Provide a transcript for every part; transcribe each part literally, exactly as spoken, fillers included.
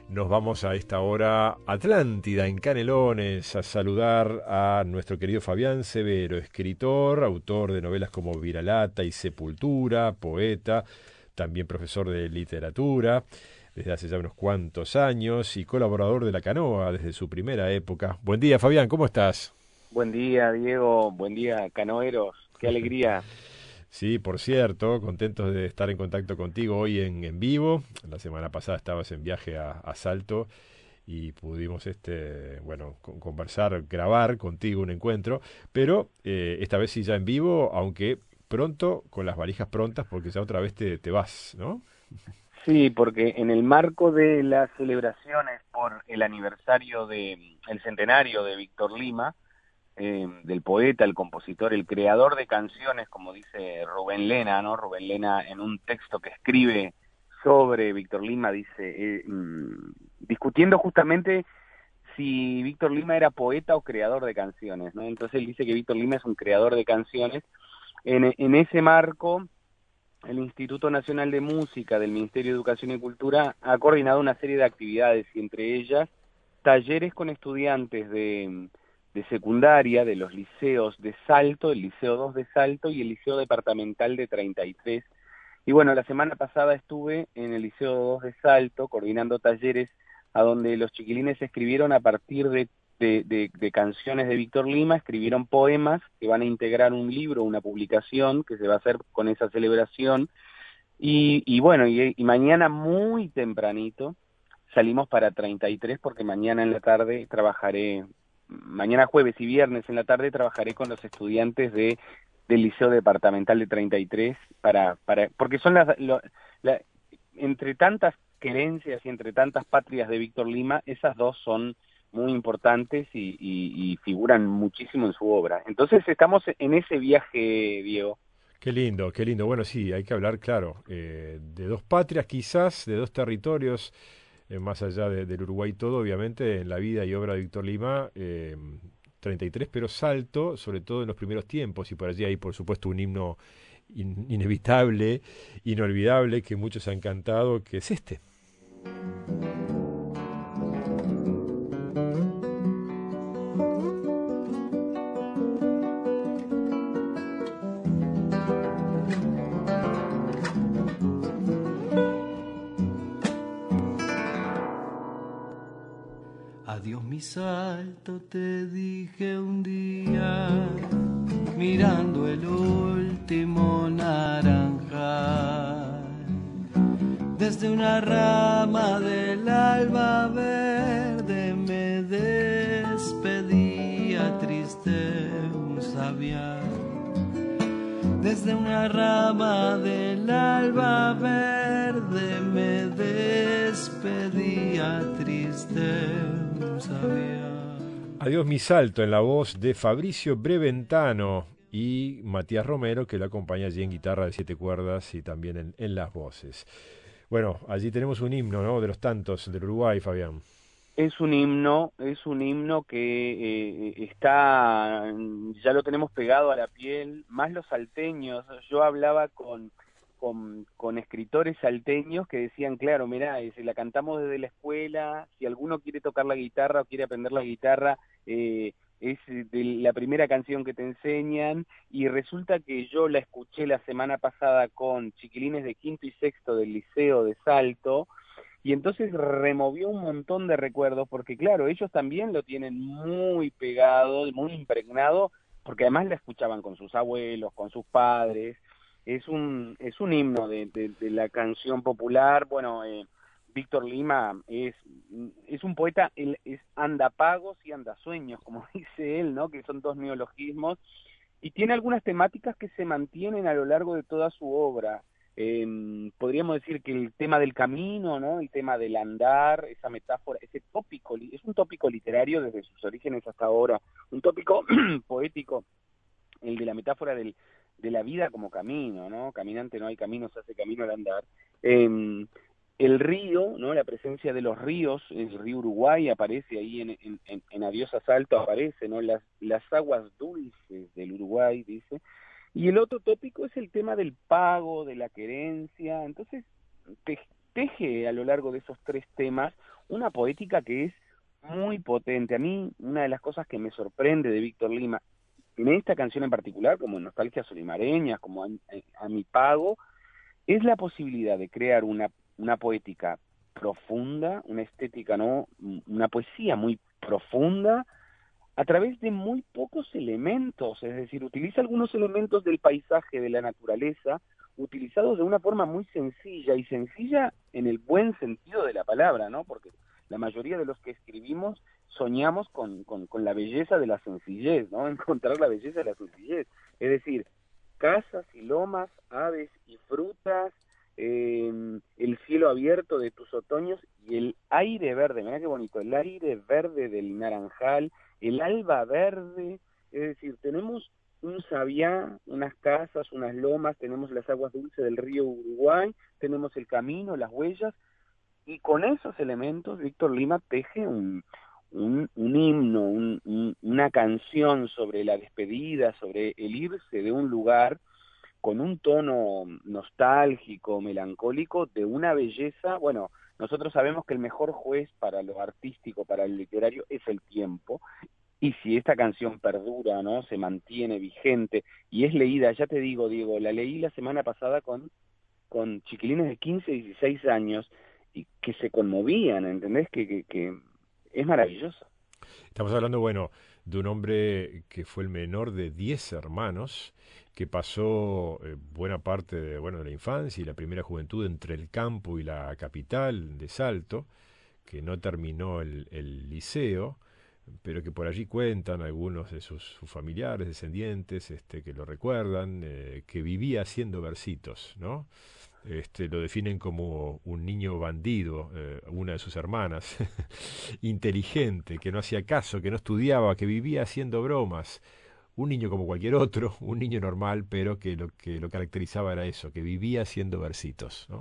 Nos vamos a esta hora Atlántida, en Canelones, a saludar a nuestro querido Fabián Severo, escritor, autor de novelas como Viralata y Sepultura, poeta, también profesor de literatura desde hace ya unos cuantos años y colaborador de La Canoa desde su primera época. Buen día, Fabián, ¿cómo estás? Buen día, Diego. Buen día, canoeros. Qué alegría. Sí, por cierto, contentos de estar en contacto contigo hoy en, en vivo. La semana pasada estabas en viaje a, a Salto y pudimos este bueno con- conversar, grabar contigo un encuentro, pero eh, esta vez sí ya en vivo, aunque pronto, con las valijas prontas, porque ya otra vez te, te vas, ¿no? Sí, porque en el marco de las celebraciones por el aniversario de el centenario de Víctor Lima, eh, del poeta, el compositor, el creador de canciones, como dice Rubén Lena, ¿no? Rubén Lena en un texto que escribe sobre Víctor Lima dice, eh, mm, discutiendo justamente si Víctor Lima era poeta o creador de canciones, ¿no? Entonces él dice que Víctor Lima es un creador de canciones. En, en ese marco, el Instituto Nacional de Música del Ministerio de Educación y Cultura ha coordinado una serie de actividades y entre ellas talleres con estudiantes de, de secundaria de los liceos de Salto, el Liceo dos de Salto y el Liceo Departamental de treinta y tres. Y bueno, la semana pasada estuve en el Liceo dos de Salto coordinando talleres a donde los chiquilines escribieron a partir de, de, de, de canciones de Víctor Lima, escribieron poemas que van a integrar un libro, una publicación que se va a hacer con esa celebración. Y, y bueno, y, y mañana muy tempranito salimos para treinta y tres porque mañana en la tarde trabajaré, mañana jueves y viernes en la tarde trabajaré con los estudiantes de del Liceo Departamental de treinta y tres para, para porque son las, lo, la, entre tantas querencias y entre tantas patrias de Víctor Lima, esas dos son muy importantes y, y, y figuran muchísimo en su obra. Entonces estamos en ese viaje, Diego. Qué lindo, qué lindo. Bueno, sí, hay que hablar, claro, eh, de dos patrias quizás, de dos territorios, eh, más allá de- del Uruguay todo, obviamente, en la vida y obra de Víctor Lima, eh, treinta y tres, pero Salto, sobre todo en los primeros tiempos, y por allí hay, por supuesto, un himno in- inevitable, inolvidable, que muchos han cantado, que es este. Adiós mi salto, te dije un día, mirando el último naranjal. Desde una rama del alba verde me despedía triste un sabial. Desde una rama del alba verde me despedía triste un sabial. Adiós mi salto, en la voz de Fabricio Breventano y Matías Romero, que lo acompaña allí en guitarra de siete cuerdas y también en, en las voces. Bueno, allí tenemos un himno, ¿no? De los tantos del Uruguay, Fabián. Es un himno, es un himno que eh, está, ya lo tenemos pegado a la piel, más los salteños. Yo hablaba con, con, con escritores salteños que decían, claro, mirá, eh, si la cantamos desde la escuela, si alguno quiere tocar la guitarra o quiere aprender la guitarra, eh, es de la primera canción que te enseñan, y resulta que yo la escuché la semana pasada con chiquilines de quinto y sexto del Liceo de Salto, y entonces removió un montón de recuerdos, porque claro, ellos también lo tienen muy pegado, muy impregnado, porque además la escuchaban con sus abuelos, con sus padres. Es un, es un himno de, de, de la canción popular. Bueno, eh, Víctor Lima es, es un poeta, él es andapagos y andasueños, como dice él, ¿no? Que son dos neologismos, y tiene algunas temáticas que se mantienen a lo largo de toda su obra. Eh, podríamos decir que el tema del camino, ¿no? El tema del andar, esa metáfora, ese tópico, es un tópico literario desde sus orígenes hasta ahora, un tópico poético, el de la metáfora del, de la vida como camino, ¿no? Caminante no hay camino, se hace camino al andar. Eh, el río, ¿no? La presencia de los ríos, el río Uruguay aparece ahí en, en, en, en Adiós a Salto, aparece, ¿no? Las, las aguas dulces del Uruguay, dice. Y el otro tópico es el tema del pago, de la querencia. Entonces, te, teje a lo largo de esos tres temas una poética que es muy potente. A mí, una de las cosas que me sorprende de Víctor Lima, en esta canción en particular, como en Nostalgias Olimareñas, como a, a mi pago, es la posibilidad de crear una, una poética profunda, una estética, ¿no? Una poesía muy profunda, a través de muy pocos elementos, es decir, utiliza algunos elementos del paisaje, de la naturaleza, utilizados de una forma muy sencilla, y sencilla en el buen sentido de la palabra, ¿no? Porque la mayoría de los que escribimos soñamos con, con, con la belleza de la sencillez, ¿no? Encontrar la belleza de la sencillez. Es decir, casas y lomas, aves y frutas, eh, el cielo abierto de tus otoños y el aire verde, mirá qué bonito, el aire verde del naranjal, el alba verde, es decir, tenemos un sabiá, unas casas, unas lomas, tenemos las aguas dulces del río Uruguay, tenemos el camino, las huellas, y con esos elementos Víctor Lima teje un, un, un himno, un, un, una canción sobre la despedida, sobre el irse de un lugar, con un tono nostálgico, melancólico, de una belleza. Bueno, nosotros sabemos que el mejor juez para lo artístico, para el literario, es el tiempo, y si esta canción perdura, ¿no? Se mantiene vigente, y es leída, ya te digo, Diego, la leí la semana pasada con, con chiquilines de quince, dieciséis años, y que se conmovían, ¿entendés? Que, que, que es maravilloso. Estamos hablando, bueno, de un hombre que fue el menor de diez hermanos, que pasó eh, buena parte de, bueno, de la infancia y la primera juventud entre el campo y la capital de Salto, que no terminó el, el liceo, pero que por allí cuentan algunos de sus, sus familiares, descendientes, este, que lo recuerdan, eh, que vivía haciendo versitos, ¿no? Este, lo definen como un niño bandido, eh, una de sus hermanas, inteligente, que no hacía caso, que no estudiaba, que vivía haciendo bromas. Un niño como cualquier otro, un niño normal, pero que lo que lo caracterizaba era eso, que vivía haciendo versitos, ¿no?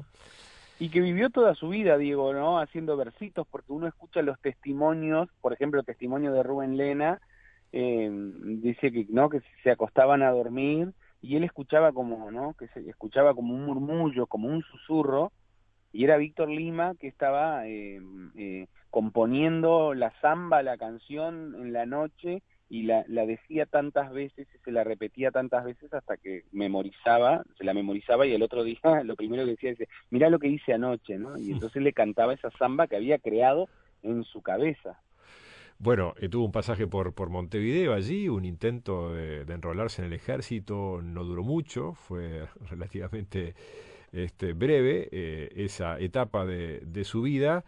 Y que vivió toda su vida, Diego, ¿no? Haciendo versitos, porque uno escucha los testimonios, por ejemplo, el testimonio de Rubén Lena, eh, dice que, ¿no? Que se acostaban a dormir, y él escuchaba como, ¿no? Que se escuchaba como un murmullo, como un susurro, y era Víctor Lima que estaba eh, eh, componiendo la samba, la canción en la noche, y la, la decía tantas veces y se la repetía tantas veces hasta que memorizaba, se la memorizaba, y el otro día lo primero que decía es, mirá lo que hice anoche, ¿no? Y entonces le cantaba esa samba que había creado en su cabeza. Bueno, eh, tuvo un pasaje por, por Montevideo allí, un intento de, de enrolarse en el ejército, no duró mucho, fue relativamente este, breve eh, esa etapa de, de su vida,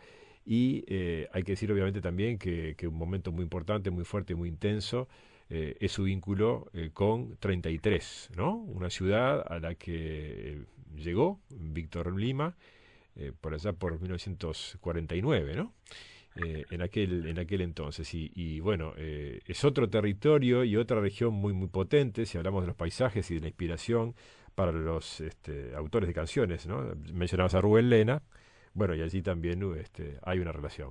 y eh, hay que decir obviamente también que, que un momento muy importante, muy fuerte, muy intenso eh, es su vínculo eh, con treinta y tres, ¿no? Una ciudad a la que eh, llegó Víctor Lima eh, por allá por mil novecientos cuarenta y nueve, ¿no? Eh, en aquel en aquel entonces, y, y bueno, eh, es otro territorio y otra región muy muy potente si hablamos de los paisajes y de la inspiración para los este, autores de canciones, ¿no? Mencionabas a Rubén Lena, bueno, y allí también uh, este, hay una relación,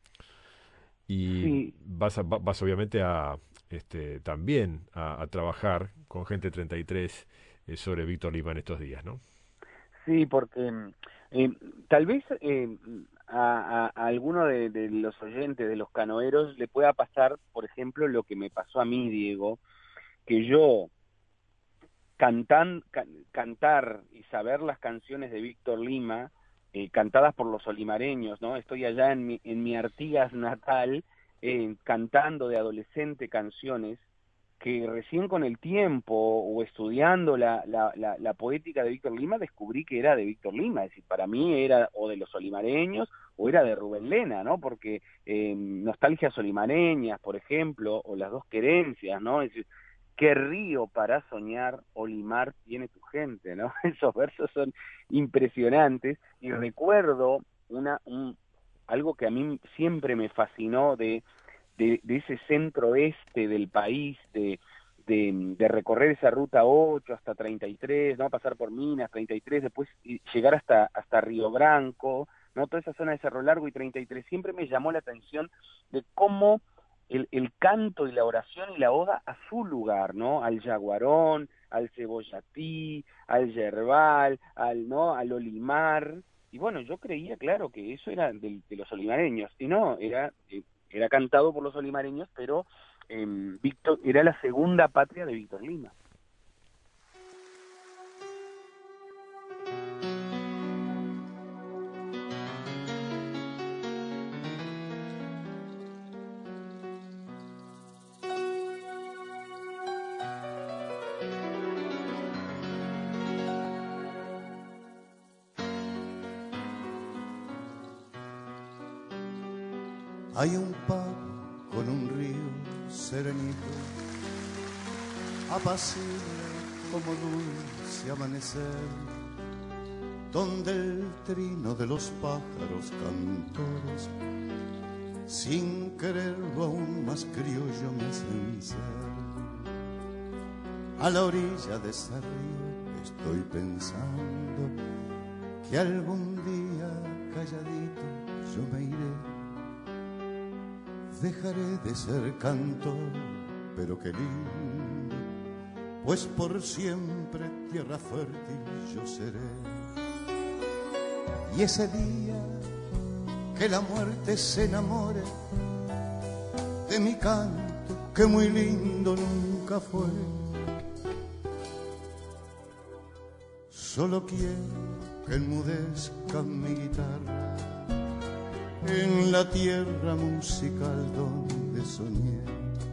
y Sí, vas a- va- vas obviamente a este, también a, a trabajar con gente treinta y tres eh, sobre Víctor Lima en estos días, ¿no? sí, porque eh, tal vez eh, a, a- a alguno de, de los oyentes, de los canoeros, le pueda pasar, por ejemplo, lo que me pasó a mí, Diego, que yo cantan, can- cantar y saber las canciones de Víctor Lima, eh, cantadas por los olimareños, ¿no? Estoy allá en mi, en mi Artigas natal, eh, cantando de adolescente canciones que recién con el tiempo o estudiando la, la, la, la poética de Víctor Lima descubrí que era de Víctor Lima, es decir, para mí era o de los olimareños o era de Rubén Lena, ¿no? Porque eh, Nostalgias Olimareñas, por ejemplo, o Las Dos Querencias, ¿no? Es decir, qué río para soñar, Olimar tiene tu gente, ¿no? Esos versos son impresionantes, y recuerdo una, un, algo que a mí siempre me fascinó de, de, de ese centro oeste del país, de, de, de recorrer esa ruta ocho hasta treinta y tres, ¿no? Pasar por Minas, treinta y tres, después llegar hasta, hasta Río Branco, ¿no? Toda esa zona de Cerro Largo y treinta y tres, siempre me llamó la atención de cómo el, el canto y la oración y la oda a su lugar, ¿no? Al yaguarón, al cebollatí, al yerbal, al, ¿no? Al olimar, y bueno, yo creía, claro, que eso era de, de los olimareños, y no, era, eh, era cantado por los olimareños, pero eh, Víctor, era la segunda patria de Víctor Lima. Hay un pago con un río serenito, apacible como dulce amanecer, donde el trino de los pájaros cantores, sin quererlo aún más criollo me hacen ser. A la orilla de ese río estoy pensando que algún día calladito yo me iré. Dejaré de ser cantor, pero qué lindo, pues por siempre tierra fértil yo seré. Y ese día que la muerte se enamore de mi canto, que muy lindo nunca fue, solo quiero que enmudezca mi guitarra en la tierra musical donde soñé.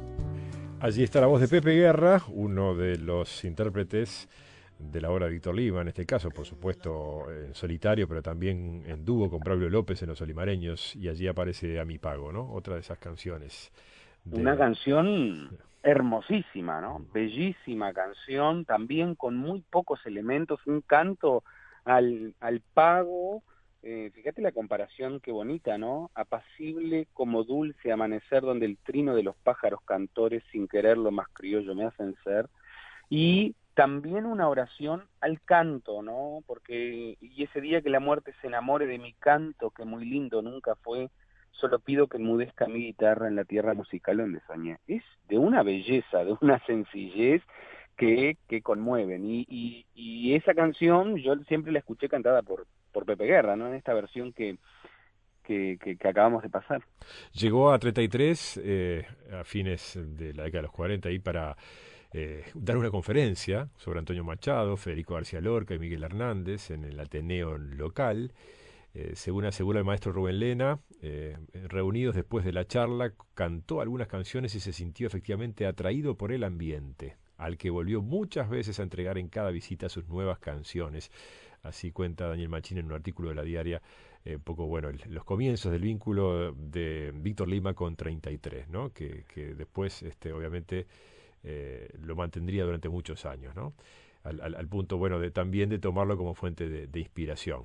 Allí está la voz de Pepe Guerra, uno de los intérpretes de la obra de Víctor Lima, en este caso, por supuesto, en solitario, pero también en dúo con Braulio López en Los Olimareños, y allí aparece A mi pago, ¿no? Otra de esas canciones. De... Una canción hermosísima, ¿no? Bellísima canción, también con muy pocos elementos, un canto al, al pago. Eh, fíjate la comparación, qué bonita, ¿no? Apacible como dulce amanecer donde el trino de los pájaros cantores sin quererlo más criollo me hacen ser. Y también una oración al canto, ¿no? Porque, y ese día que la muerte se enamore de mi canto, que muy lindo nunca fue, solo pido que enmudezca mi guitarra en la tierra musical donde soñé. Es de una belleza, de una sencillez que, que conmueven. Y, y, y esa canción yo siempre la escuché cantada por, por Pepe Guerra, ¿no? En esta versión que, que, que, que acabamos de pasar. Llegó a treinta y tres eh, a fines de la década de los cuarenta ahí para eh, dar una conferencia sobre Antonio Machado, Federico García Lorca y Miguel Hernández en el Ateneo local. Eh, según asegura el maestro Rubén Lena, eh, reunidos después de la charla, cantó algunas canciones y se sintió efectivamente atraído por el ambiente, al que volvió muchas veces a entregar en cada visita sus nuevas canciones. Así cuenta Daniel Machín en un artículo de La Diaria, eh, un poco, bueno, el, los comienzos del vínculo de Víctor Lima con treinta y tres, ¿no? Que, que después, este, obviamente, eh, lo mantendría durante muchos años, ¿no? Al, al, al punto, bueno, de también de tomarlo como fuente de, de inspiración.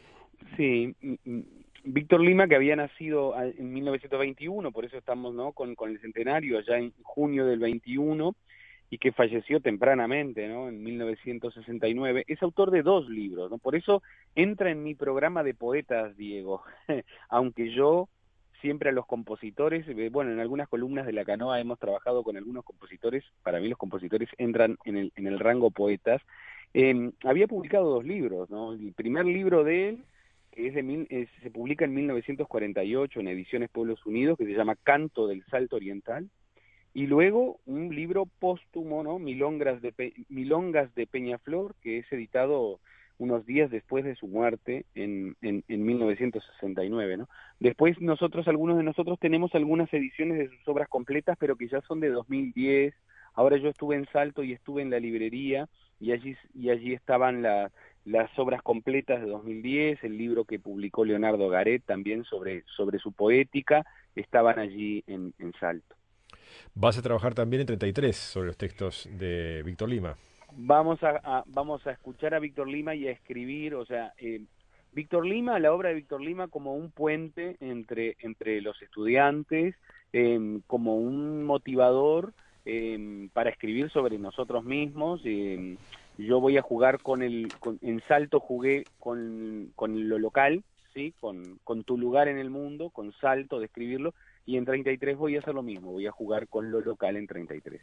Sí, Víctor Lima, que había nacido en mil novecientos veintiuno, por eso estamos, ¿no?, con, con el centenario, allá en junio del veintiuno, y que falleció tempranamente, ¿no?, en mil novecientos sesenta y nueve, es autor de dos libros, ¿no? Por eso entra en mi programa de poetas, Diego, aunque yo siempre a los compositores, bueno, en algunas columnas de La Canoa hemos trabajado con algunos compositores, para mí los compositores entran en el, en el rango poetas. Eh, había publicado dos libros, ¿no? El primer libro de él, que es de mil, es, se publica en mil novecientos cuarenta y ocho en Ediciones Pueblos Unidos, que se llama Canto del Salto Oriental, y luego un libro póstumo, ¿no?, Milongas de, Pe Milongas de Peñaflor, que es editado unos días después de su muerte en, en, en mil novecientos sesenta y nueve, ¿no? Después nosotros, algunos de nosotros tenemos algunas ediciones de sus obras completas, pero que ya son de dos mil diez. Ahora yo estuve en Salto y estuve en la librería, y allí, y allí estaban la, las obras completas de dos mil diez, el libro que publicó Leonardo Garet también sobre, sobre su poética, estaban allí en, en Salto. Vas a trabajar también en treinta y tres sobre los textos de Víctor Lima. Vamos a, a, vamos a escuchar a Víctor Lima y a escribir, o sea, eh, Víctor Lima, la obra de Víctor Lima como un puente entre, entre los estudiantes, eh, como un motivador eh, para escribir sobre nosotros mismos. Eh, yo voy a jugar con el, con, en Salto jugué con, con lo local, ¿sí? Con, con tu lugar en el mundo, con Salto, de escribirlo, y en treinta y tres voy a hacer lo mismo, voy a jugar con lo local en treinta y tres.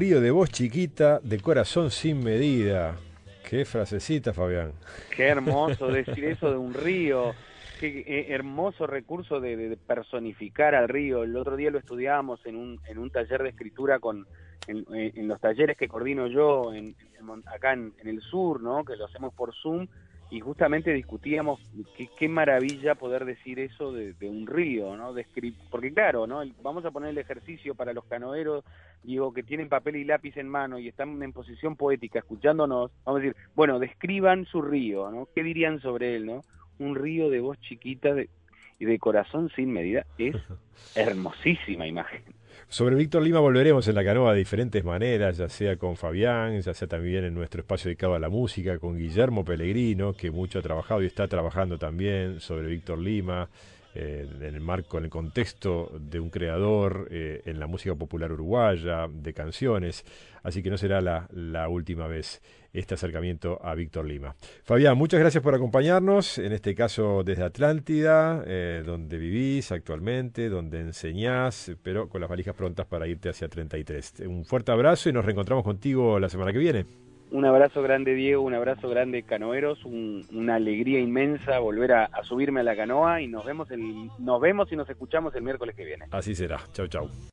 río de voz chiquita, de corazón sin medida. Qué frasecita, Fabián. Qué hermoso decir eso de un río. Qué eh, hermoso recurso de, de personificar al río. El otro día lo estudiábamos en un, en un taller de escritura con en, en los talleres que coordino yo en, en, acá en, en el sur, ¿no? Que lo hacemos por Zoom, y justamente discutíamos qué, qué maravilla poder decir eso de, de un río, ¿no? De porque claro, ¿no? El, vamos a poner el ejercicio para los canoeros, digo, que tienen papel y lápiz en mano y están en posición poética escuchándonos. Vamos a decir, bueno, describan su río, ¿no? ¿Qué dirían sobre él, no? Un río de voz chiquita de, y de corazón sin medida. Es hermosísima imagen. Sobre Víctor Lima volveremos en la canoa de diferentes maneras, ya sea con Fabián, ya sea también en nuestro espacio dedicado a la música, con Guillermo Pellegrino, que mucho ha trabajado y está trabajando también sobre Víctor Lima, eh, en el marco, en el contexto de un creador eh, en la música popular uruguaya, de canciones, así que no será la, la última vez este acercamiento a Víctor Lima. Fabián, muchas gracias por acompañarnos, en este caso desde Atlántida, eh, donde vivís actualmente, donde enseñás, pero con las valijas prontas para irte hacia treinta y tres. Un fuerte abrazo y nos reencontramos contigo la semana que viene. Un abrazo grande, Diego, un abrazo grande, canoeros, un, una alegría inmensa volver a, a subirme a la canoa, y nos vemos, el, nos vemos y nos escuchamos el miércoles que viene. Así será. Chau, chau.